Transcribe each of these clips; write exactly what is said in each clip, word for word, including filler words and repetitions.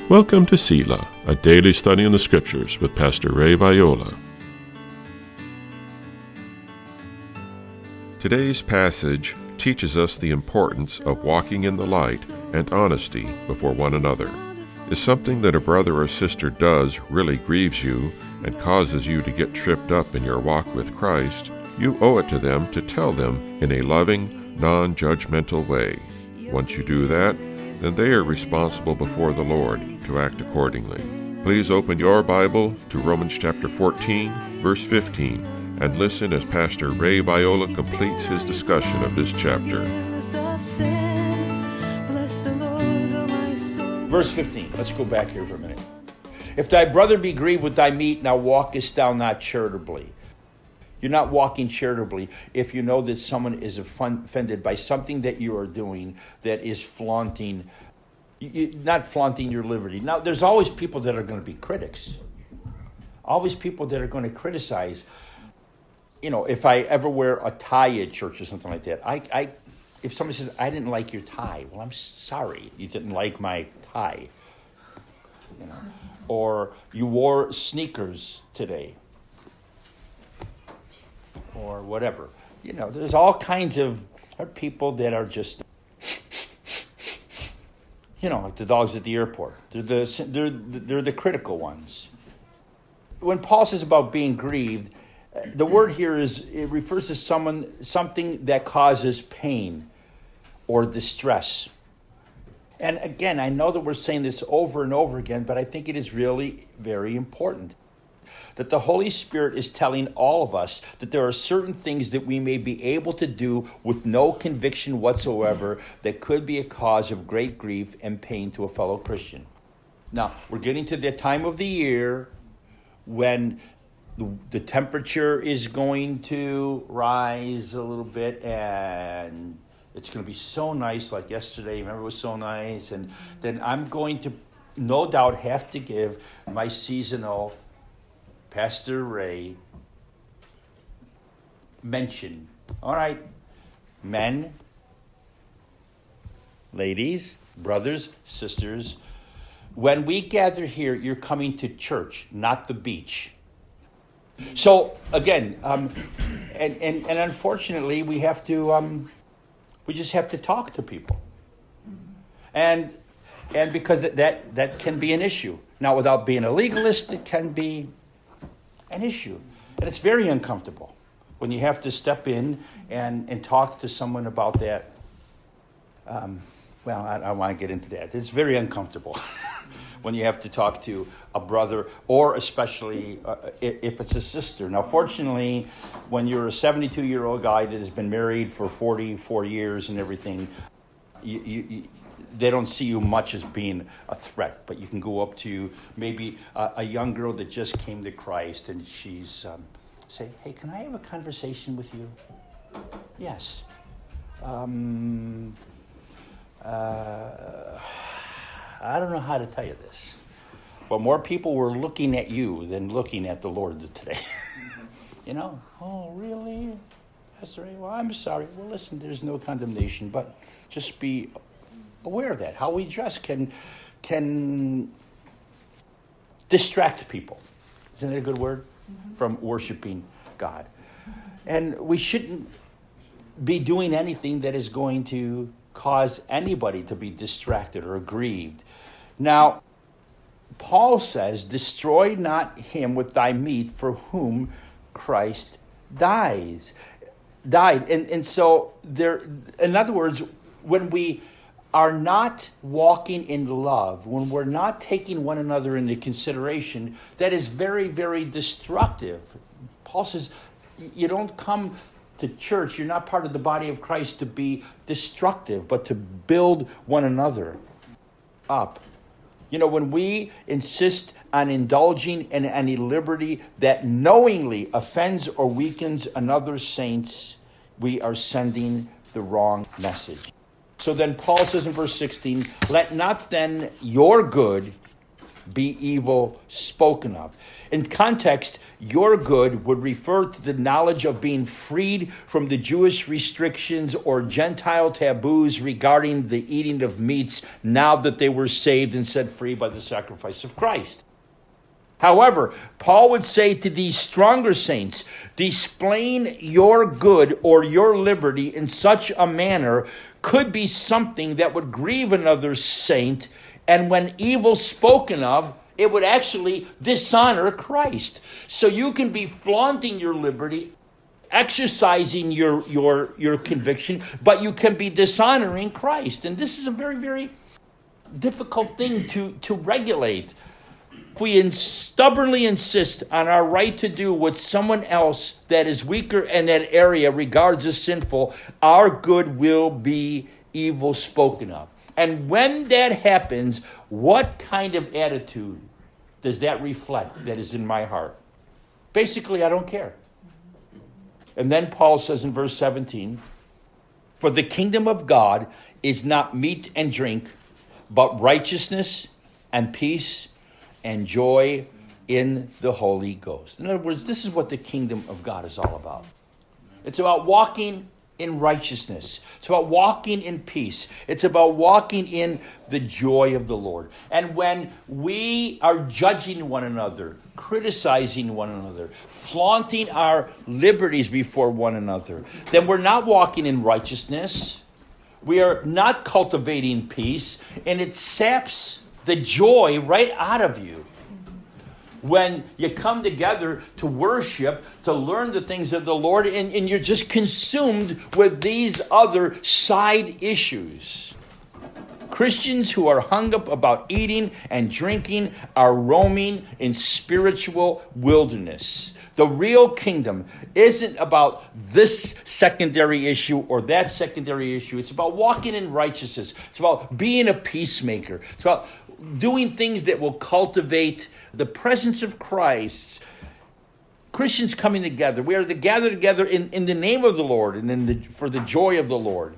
Welcome to Selah, a daily study in the Scriptures with Pastor Ray Viola. Today's passage teaches us the importance of walking in the light and honesty before one another. If something that a brother or sister does really grieves you and causes you to get tripped up in your walk with Christ, you owe it to them to tell them in a loving, non-judgmental way. Once you do that, then they are responsible before the Lord to act accordingly. Please open your Bible to Romans chapter fourteen, verse fifteen, and listen as Pastor Ray Viola completes his discussion of this chapter. Verse fifteen. Let's go back here for a minute. If thy brother be grieved with thy meat, now walkest thou not charitably. You're not walking charitably if you know that someone is offended by something that you are doing that is flaunting, not flaunting your liberty. Now, there's always people that are going to be critics. Always people that are going to criticize. You know, if I ever wear a tie at church or something like that, I, I, if somebody says, I didn't like your tie, well, I'm sorry you didn't like my tie. You know, or you wore sneakers today. Or whatever. You know, there's all kinds of people that are just, you know, like the dogs at the airport. They're the, they're, they're the critical ones. When Paul says about being grieved, the word here is, it refers to someone, something that causes pain or distress. And again, I know that we're saying this over and over again, but I think it is really very important. That the Holy Spirit is telling all of us that there are certain things that we may be able to do with no conviction whatsoever that could be a cause of great grief and pain to a fellow Christian. Now, we're getting to the time of the year when the, the temperature is going to rise a little bit, and it's going to be so nice like yesterday. Remember, it was so nice. And then I'm going to, no doubt, have to give my seasonal Pastor Ray mentioned. All right, men, ladies, brothers, sisters, when we gather here, you're coming to church, not the beach. So again, um, and, and, and unfortunately, we have to, um, we just have to talk to people. And and because that, that, that can be an issue. Now, without being a legalist, it can be an issue. And it's very uncomfortable when you have to step in and, and talk to someone about that. Um, well, I, I don't want to get into that. It's very uncomfortable when you have to talk to a brother, or especially uh, if it's a sister. Now, fortunately, when you're a seventy-two-year-old guy that has been married for forty-four years and everything, you, you, you they don't see you much as being a threat, but you can go up to maybe a, a young girl that just came to Christ, and she's um, say, "Hey, can I have a conversation with you?" Yes. Um, uh, I don't know how to tell you this, but more people were looking at you than looking at the Lord today. You know? Oh, really? That's right. Well, I'm sorry. Well, listen, there's no condemnation, but just be aware of that. How we dress can can distract people. Isn't that a good word? Mm-hmm. From worshiping God. And we shouldn't be doing anything that is going to cause anybody to be distracted or grieved. Now, Paul says, destroy not him with thy meat for whom Christ dies. Died. And, and so there, in other words, when we are not walking in love, when we're not taking one another into consideration, that is very, very destructive. Paul says, you don't come to church, you're not part of the body of Christ to be destructive, but to build one another up. You know, when we insist on indulging in any liberty that knowingly offends or weakens another saints, we are sending the wrong message. So then Paul says in verse sixteen, let not then your good be evil spoken of. In context, your good would refer to the knowledge of being freed from the Jewish restrictions or Gentile taboos regarding the eating of meats now that they were saved and set free by the sacrifice of Christ. However, Paul would say to these stronger saints, displaying your good or your liberty in such a manner could be something that would grieve another saint, and when evil spoken of, it would actually dishonor Christ. So you can be flaunting your liberty, exercising your, your, your conviction, but you can be dishonoring Christ. And this is a very, very difficult thing to, to regulate. If we in stubbornly insist on our right to do what someone else that is weaker in that area regards as sinful, our good will be evil spoken of. And when that happens, what kind of attitude does that reflect that is in my heart? Basically, I don't care. And then Paul says in verse seventeen, for the kingdom of God is not meat and drink, but righteousness and peace and joy in the Holy Ghost. In other words, this is what the kingdom of God is all about. It's about walking in righteousness. It's about walking in peace. It's about walking in the joy of the Lord. And when we are judging one another, criticizing one another, flaunting our liberties before one another, then we're not walking in righteousness. We are not cultivating peace, and it saps the joy right out of you. When you come together to worship, to learn the things of the Lord, and, and you're just consumed with these other side issues. Christians who are hung up about eating and drinking are roaming in spiritual wilderness. The real kingdom isn't about this secondary issue or that secondary issue. It's about walking in righteousness. It's about being a peacemaker. It's about doing things that will cultivate the presence of Christ. Christians coming together. We are to gather together in, in the name of the Lord and in the, for the joy of the Lord.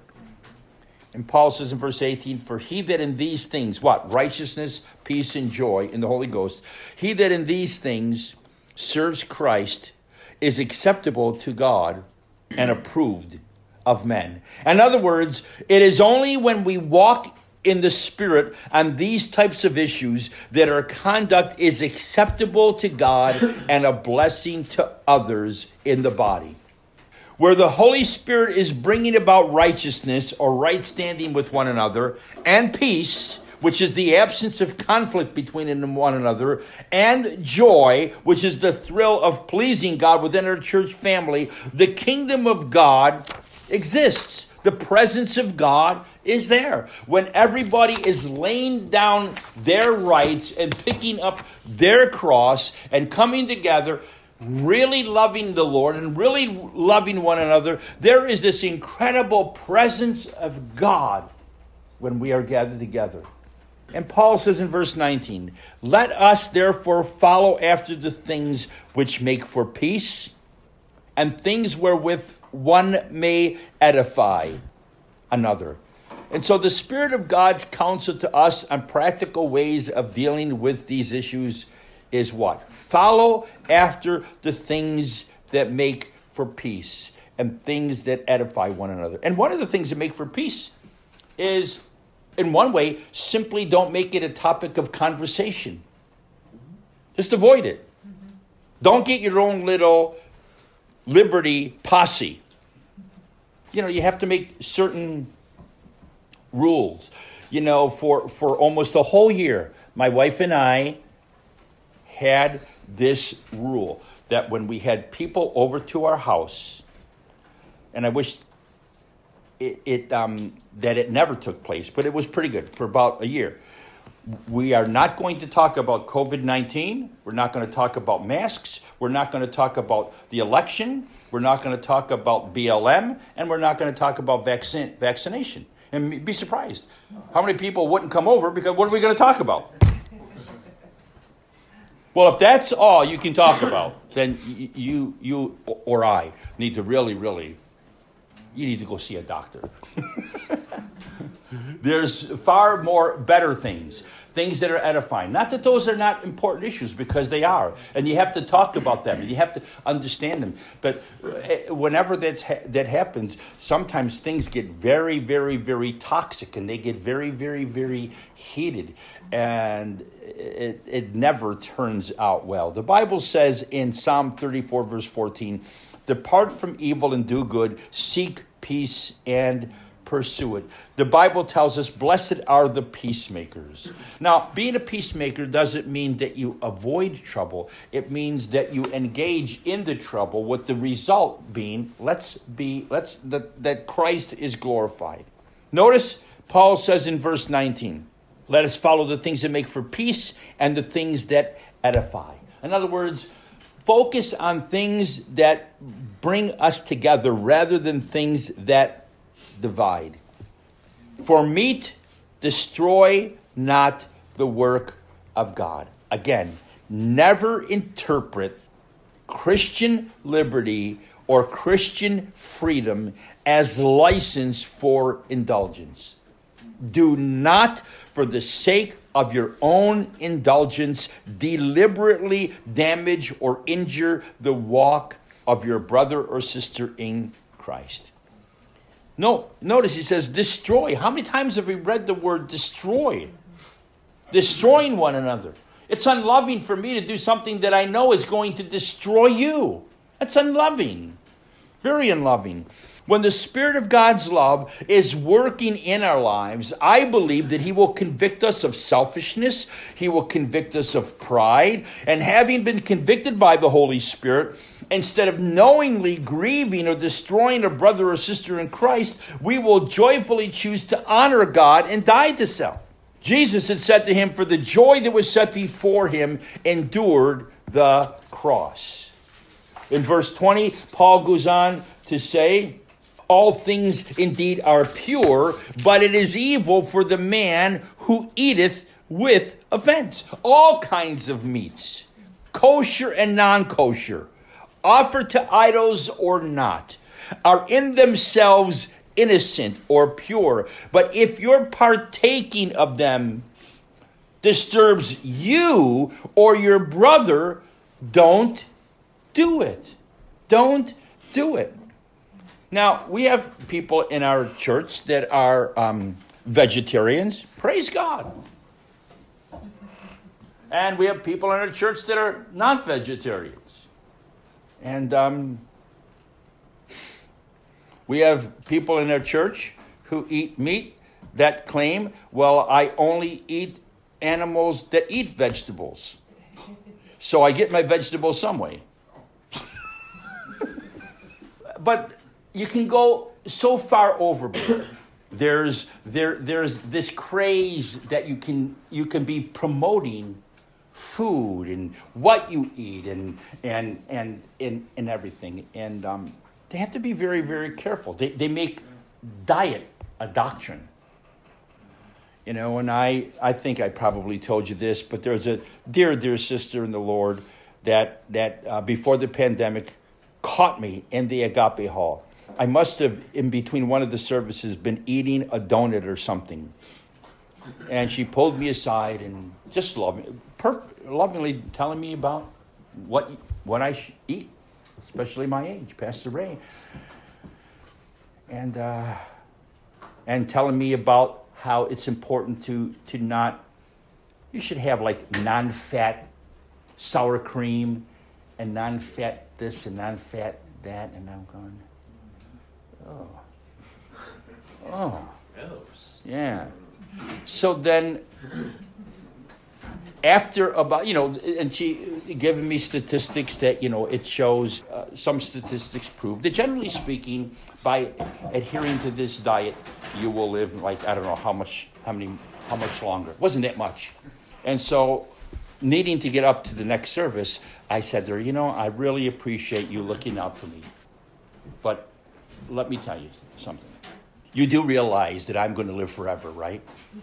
And Paul says in verse eighteen, for he that in these things, what? Righteousness, peace, and joy in the Holy Ghost. He that in these things serves Christ is acceptable to God and approved of men. In other words, it is only when we walk in the Spirit on these types of issues that our conduct is acceptable to God and a blessing to others in the body. Where the Holy Spirit is bringing about righteousness or right standing with one another and peace, which is the absence of conflict between one another, and joy, which is the thrill of pleasing God within our church family, the kingdom of God exists. The presence of God is there. When everybody is laying down their rights and picking up their cross and coming together, really loving the Lord and really loving one another, there is this incredible presence of God when we are gathered together. And Paul says in verse nineteen, let us therefore follow after the things which make for peace and things wherewith one may edify another. And so the Spirit of God's counsel to us on practical ways of dealing with these issues is what? Follow after the things that make for peace and things that edify one another. And one of the things that make for peace is, in one way, simply don't make it a topic of conversation. Just avoid it. Don't get your own little liberty posse. You know, you have to make certain rules. You know, for, for almost a whole year, my wife and I had this rule that when we had people over to our house, and I wish it, it um, that it never took place, but it was pretty good for about a year. We are not going to talk about covid nineteen. We're not going to talk about masks. We're not going to talk about the election. We're not going to talk about B L M. And we're not going to talk about vaccine, vaccination. And be surprised how many people wouldn't come over because what are we going to talk about? Well, if that's all you can talk about, then you, you or I need to really, really, you need to go see a doctor. There's far more better things, things that are edifying. Not that those are not important issues, because they are. And you have to talk about them, and you have to understand them. But whenever that's ha- that happens, sometimes things get very, very, very toxic, and they get very, very, very heated. And it, it never turns out well. The Bible says in Psalm thirty-four, verse fourteen, depart from evil and do good, seek peace and pursue it. The Bible tells us, blessed are the peacemakers. Now, being a peacemaker doesn't mean that you avoid trouble. It means that you engage in the trouble, with the result being, let's be, let's that, that Christ is glorified. Notice, Paul says in verse nineteen, let us follow the things that make for peace and the things that edify. In other words, focus on things that bring us together rather than things that divide. For meat, destroy not the work of God. Again, never interpret Christian liberty or Christian freedom as license for indulgence. Do not, for the sake of your own indulgence, deliberately damage or injure the walk of your brother or sister in Christ. No, notice he says destroy. How many times have we read the word destroy? Destroying one another. It's unloving for me to do something that I know is going to destroy you. That's unloving. Very unloving. When the Spirit of God's love is working in our lives, I believe that He will convict us of selfishness. He will convict us of pride. And having been convicted by the Holy Spirit, instead of knowingly grieving or destroying a brother or sister in Christ, we will joyfully choose to honor God and die to self. Jesus had said to him, for the joy that was set before him, endured the cross. In verse twenty, Paul goes on to say, all things indeed are pure, but it is evil for the man who eateth with offense. All kinds of meats, kosher and non-kosher, offered to idols or not, are in themselves innocent or pure. But if your partaking of them disturbs you or your brother, don't do it. Don't do it. Now, we have people in our church that are um, vegetarians. Praise God. And we have people in our church that are not vegetarians. And um, we have people in our church who eat meat that claim, well, I only eat animals that eat vegetables. So I get my vegetables some way. But you can go so far overboard. There's there there's this craze that you can you can be promoting food and what you eat and and and and, and everything. And um, they have to be very, very careful. They they make diet a doctrine. You know, and I, I think I probably told you this, but there's a dear, dear sister in the Lord that that uh, before the pandemic caught me in the Agape Hall. I must have, in between one of the services, been eating a donut or something. And she pulled me aside and just loving, perf- lovingly telling me about what what I should eat, especially my age, Pastor Ray. And uh, and telling me about how it's important to to not, you should have like non-fat sour cream and non-fat this and non-fat that. And I'm going, oh, oh, yeah. So then, after about, you know, and she giving me statistics that, you know, it shows, uh, some statistics prove that generally speaking, by adhering to this diet, you will live like, I don't know how much, how many, how much longer. It wasn't that much. And so, needing to get up to the next service, I said to her, you know, I really appreciate you looking out for me. But let me tell you something. You do realize that I'm going to live forever, right?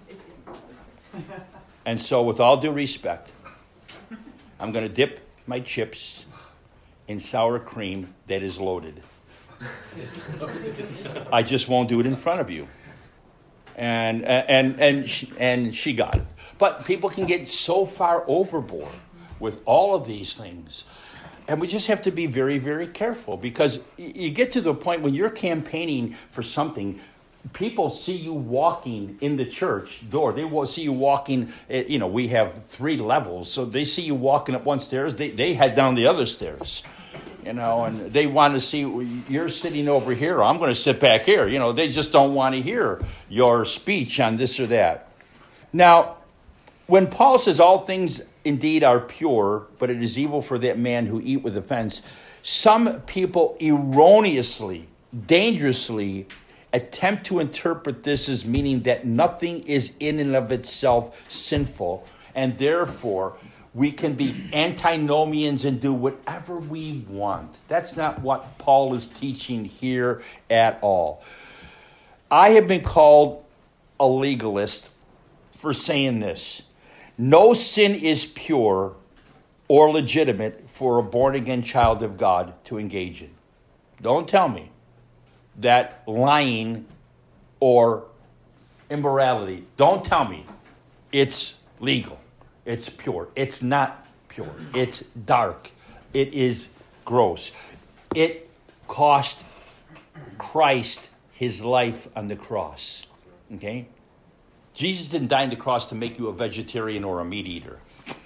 And so with all due respect, I'm going to dip my chips in sour cream that is loaded. I just won't do it in front of you. And, and, and, she, and she got it. But people can get so far overboard with all of these things. And we just have to be very, very careful, because you get to the point when you're campaigning for something, people see you walking in the church door. They will see you walking, you know, we have three levels. So they see you walking up one stairs, they, they head down the other stairs. You know, and they want to see, you're sitting over here, I'm going to sit back here. You know, they just don't want to hear your speech on this or that. Now, when Paul says all things indeed are pure, but it is evil for that man who eat with offense, some people erroneously, dangerously attempt to interpret this as meaning that nothing is in and of itself sinful, and therefore we can be antinomians and do whatever we want. That's not what Paul is teaching here at all. I have been called a legalist for saying this. No sin is pure or legitimate for a born-again child of God to engage in. Don't tell me that lying or immorality, don't tell me it's legal. It's pure. It's not pure. It's dark. It is gross. It cost Christ his life on the cross. Okay? Jesus didn't die on the cross to make you a vegetarian or a meat eater.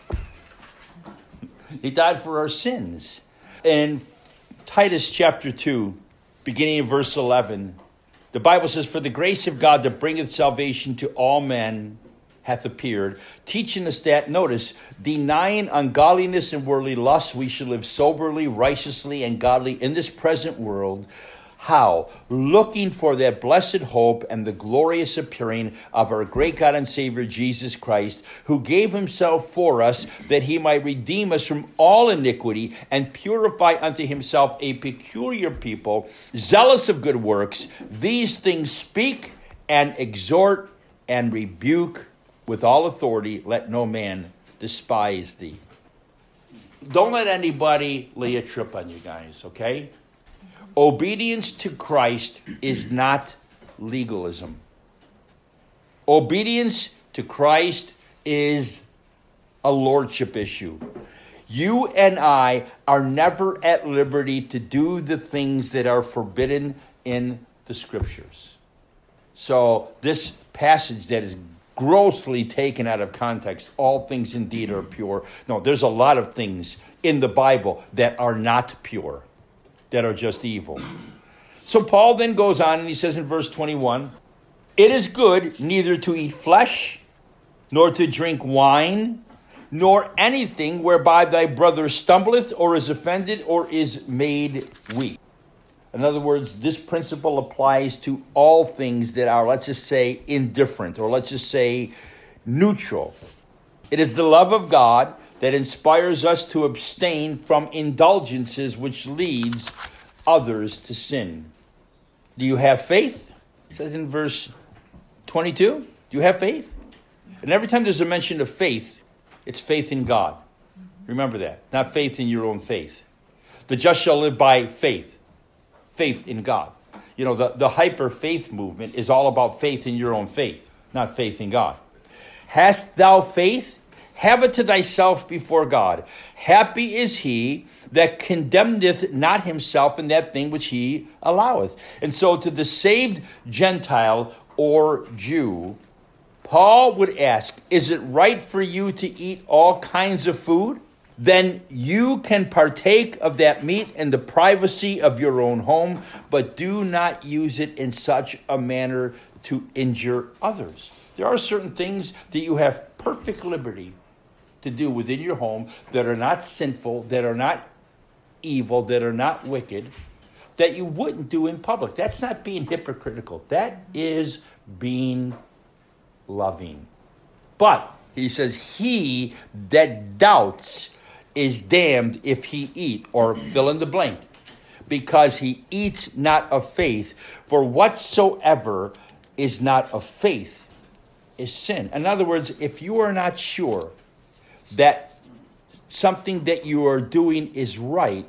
He died for our sins. In Titus chapter two, beginning in verse eleven, the Bible says, "For the grace of God that bringeth salvation to all men hath appeared, teaching us that," notice, "denying ungodliness and worldly lusts, we should live soberly, righteously, and godly in this present world." How? Looking for that blessed hope and the glorious appearing of our great God and Savior Jesus Christ, who gave himself for us that he might redeem us from all iniquity and purify unto himself a peculiar people, zealous of good works. These things speak and exhort and rebuke with all authority. Let no man despise thee. Don't let anybody lay a trip on you guys, okay? Obedience to Christ is not legalism. Obedience to Christ is a lordship issue. You and I are never at liberty to do the things that are forbidden in the Scriptures. So this passage that is grossly taken out of context, all things indeed are pure. No, there's a lot of things in the Bible that are not pure, that are just evil. So Paul then goes on and he says in verse twenty-one, "It is good neither to eat flesh, nor to drink wine, nor anything whereby thy brother stumbleth, or is offended, or is made weak." In other words, this principle applies to all things that are, let's just say, indifferent, or let's just say neutral. It is the love of God that inspires us to abstain from indulgences which leads others to sin. Do you have faith? It says in verse twenty-two, do you have faith? And every time there's a mention of faith, it's faith in God. Remember that. Not faith in your own faith. The just shall live by faith. Faith in God. You know, the, the hyper-faith movement is all about faith in your own faith, not faith in God. Hast thou faith? Have it to thyself before God. Happy is he that condemneth not himself in that thing which he alloweth. And so to the saved Gentile or Jew, Paul would ask, is it right for you to eat all kinds of food? Then you can partake of that meat in the privacy of your own home, but do not use it in such a manner to injure others. There are certain things that you have perfect liberty to do within your home that are not sinful, that are not evil, that are not wicked, that you wouldn't do in public. That's not being hypocritical. That is being loving. But, he says, he that doubts is damned if he eat, or fill in the blank, because he eats not of faith. For whatsoever is not of faith is sin. In other words, if you are not sure that something that you are doing is right,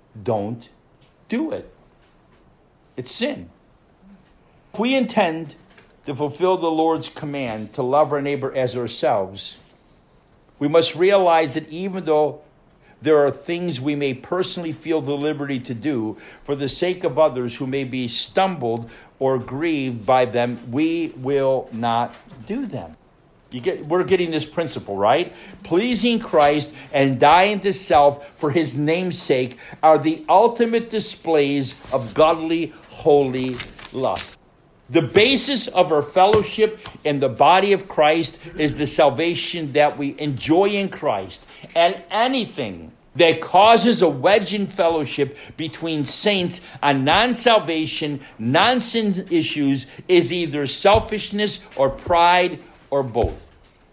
don't do it. It's sin. If we intend to fulfill the Lord's command to love our neighbor as ourselves, we must realize that even though there are things we may personally feel the liberty to do for the sake of others who may be stumbled or grieved by them, we will not do them. You get, we're getting this principle, right? Pleasing Christ and dying to self for his name's sake are the ultimate displays of godly, holy love. The basis of our fellowship in the body of Christ is the salvation that we enjoy in Christ. And anything that causes a wedge in fellowship between saints on non-salvation, non-sin issues is either selfishness or pride or both.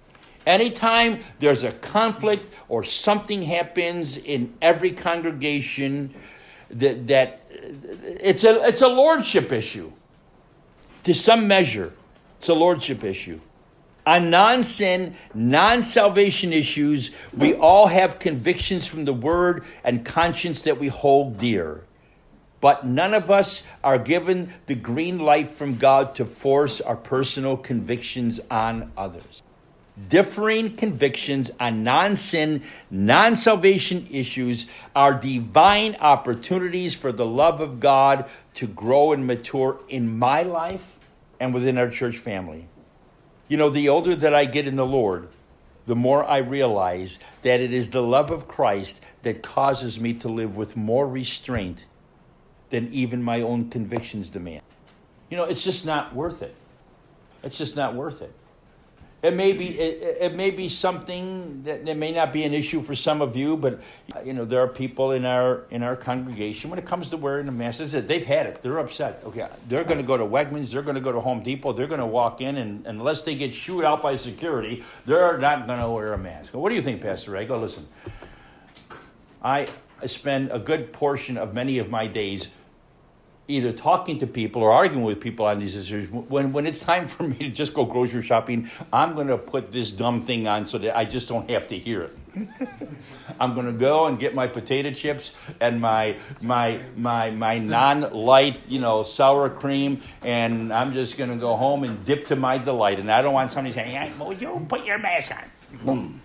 Anytime there's a conflict or something happens in every congregation, that, that it's a it's a lordship issue. To some measure, it's a lordship issue. On non-sin, non-salvation issues, we all have convictions from the Word and conscience that we hold dear. But none of us are given the green light from God to force our personal convictions on others. Differing convictions on non-sin, non-salvation issues are divine opportunities for the love of God to grow and mature in my life and within our church family. You know, the older that I get in the Lord, the more I realize that it is the love of Christ that causes me to live with more restraint than even my own convictions demand. You know, it's just not worth it. It's just not worth it. It may be it, it may be something that, that may not be an issue for some of you, but you know there are people in our in our congregation when it comes to wearing a mask, they've had it. They're upset. Okay, they're going to go to Wegmans. They're going to go to Home Depot. They're going to walk in, and unless they get shooed out by security, they're not going to wear a mask. What do you think, Pastor Ray? Go listen. I spend a good portion of many of my days either talking to people or arguing with people on these issues. When when it's time for me to just go grocery shopping, I'm going to put this dumb thing on so that I just don't have to hear it. I'm going to go and get my potato chips and my my my my non-light, you know, sour cream, and I'm just going to go home and dip to my delight. And I don't want somebody saying, hey, well, you put your mask on.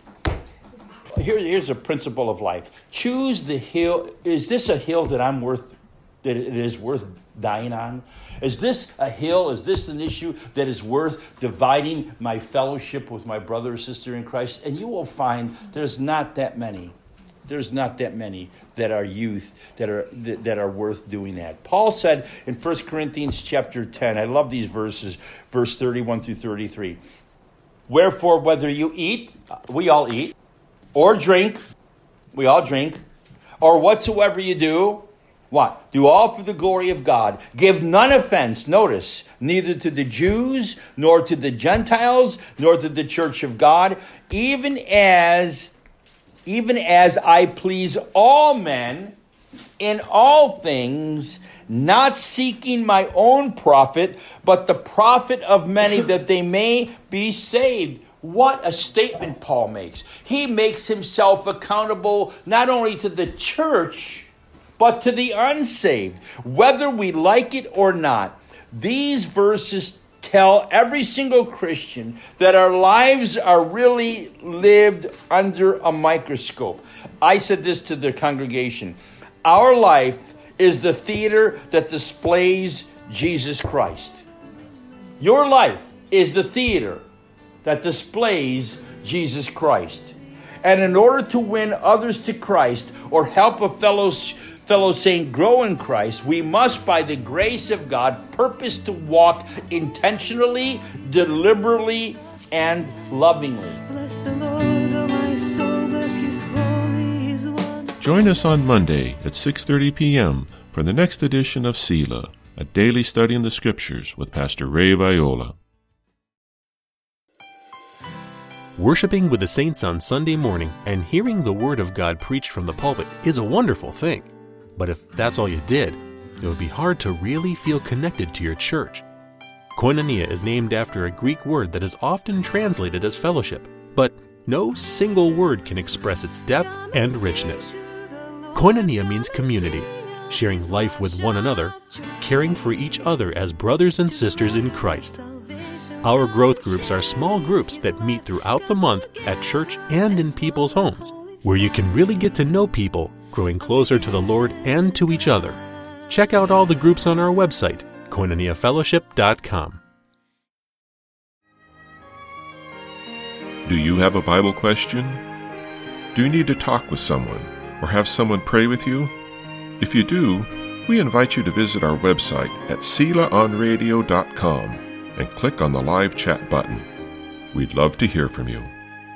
Here, here's a principle of life. Choose the hill. Is this a hill that I'm worth that it is worth dying on? Is this a hill? Is this an issue that is worth dividing my fellowship with my brother or sister in Christ? And you will find there's not that many. There's not that many that are youth that are that, that are worth doing that. Paul said in First Corinthians chapter ten, I love these verses, verse thirty-one through thirty-three. Wherefore, whether you eat, we all eat, or drink, we all drink, or whatsoever you do, what? Do all for the glory of God. Give none offense, notice, neither to the Jews, nor to the Gentiles, nor to the church of God, even as, even as I please all men in all things, not seeking my own profit, but the profit of many, that they may be saved. What a statement Paul makes. He makes himself accountable not only to the church, but to the unsaved, whether we like it or not. These verses tell every single Christian that our lives are really lived under a microscope. I said this to the congregation. Our life is the theater that displays Jesus Christ. Your life is the theater that displays Jesus Christ. And in order to win others to Christ or help a fellow fellow saint grow in Christ, we must, by the grace of God, purpose to walk intentionally, deliberately, and lovingly. Bless the Lord, oh my soul, bless his holy, his wonderful. Join us on Monday at six thirty p.m. for the next edition of Selah, a daily study in the Scriptures with Pastor Ray Viola. Worshiping with the saints on Sunday morning and hearing the Word of God preached from the pulpit is a wonderful thing. But if that's all you did, it would be hard to really feel connected to your church. Koinonia is named after a Greek word that is often translated as fellowship, but no single word can express its depth and richness. Koinonia means community, sharing life with one another, caring for each other as brothers and sisters in Christ. Our growth groups are small groups that meet throughout the month at church and in people's homes, where you can really get to know people, growing closer to the Lord and to each other. Check out all the groups on our website, koinonia fellowship dot com. Do you have a Bible question? Do you need to talk with someone or have someone pray with you? If you do, we invite you to visit our website at sela on radio dot com and click on the live chat button. We'd love to hear from you.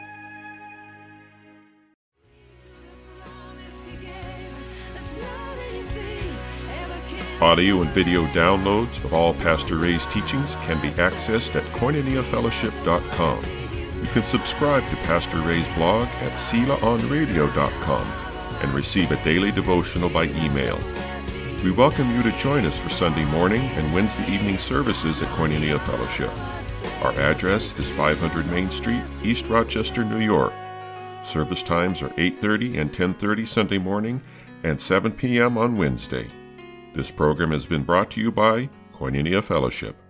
Audio and video downloads of all Pastor Ray's teachings can be accessed at koinonia fellowship dot com. You can subscribe to Pastor Ray's blog at sela on radio dot com and receive a daily devotional by email. We welcome you to join us for Sunday morning and Wednesday evening services at Koinonia Fellowship. Our address is five hundred Main Street, East Rochester, New York. Service times are eight thirty and ten thirty Sunday morning and seven p.m. on Wednesday. This program has been brought to you by Koinonia Fellowship.